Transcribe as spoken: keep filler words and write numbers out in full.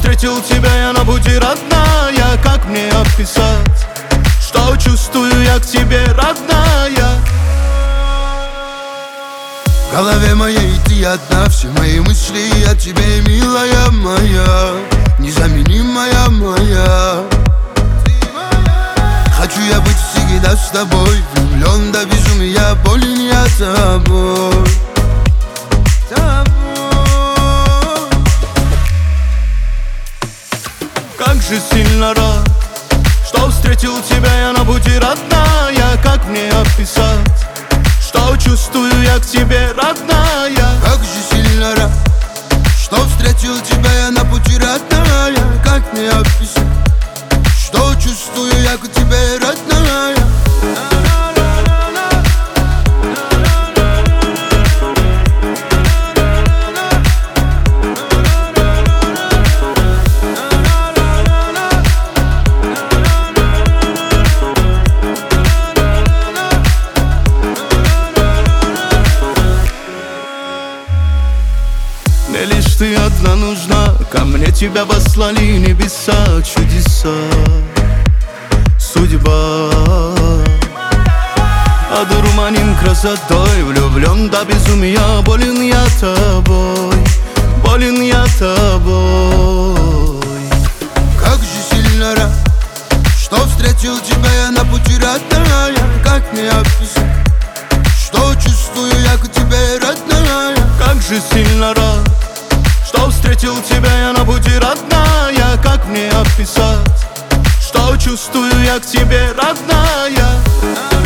встретил тебя я на пути, родная. Как мне описать, что чувствую я к тебе, родная? В голове моей ты одна, все мои мысли о тебе, милая моя, незаменимая моя. Хочу я быть всегда с тобой, влюблен до безумия, болен я тобой, тобой. Как же сильно рад, что встретил тебя я на пути, родная. Как мне описать, что чувствую я к тебе, родная? Как же сильно рад, что встретил тебя я на пути, родная. Как мне описать, что чувствую я к тебе, родная? Мне лишь ты одна нужна, ко мне тебя послали небеса, чудеса, судьба. Одурманен красотой, влюблен до безумия, болен я тобой, болен я тобой. Как же сильно рад, что встретил тебя я на пути, родная. Как мне описать, что чувствую я к тебе, родная? Как же сильно рад, что встретил тебя я на пути, родная. Как мне описать, что чувствую я к тебе, родная?